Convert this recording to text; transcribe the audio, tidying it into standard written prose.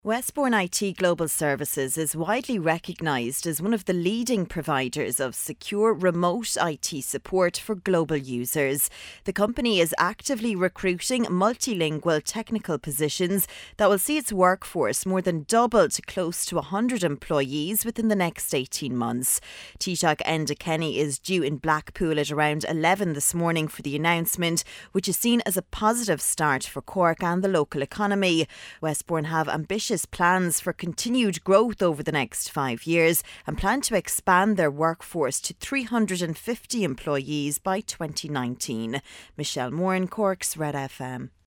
Westbourne IT Global Services is widely recognised as one of the leading providers of secure remote IT support for global users. The company is actively recruiting multilingual technical positions that will see its workforce more than double to close to 100 employees within the next 18 months. Taoiseach Enda Kenny is due in Blackpool at around 11 this morning for the announcement, which is seen as a positive start for Cork and the local economy. Westbourne have ambitious plans for continued growth over the next 5 years and plan to expand their workforce to 350 employees by 2019. Michelle Moore in Cork's Red FM.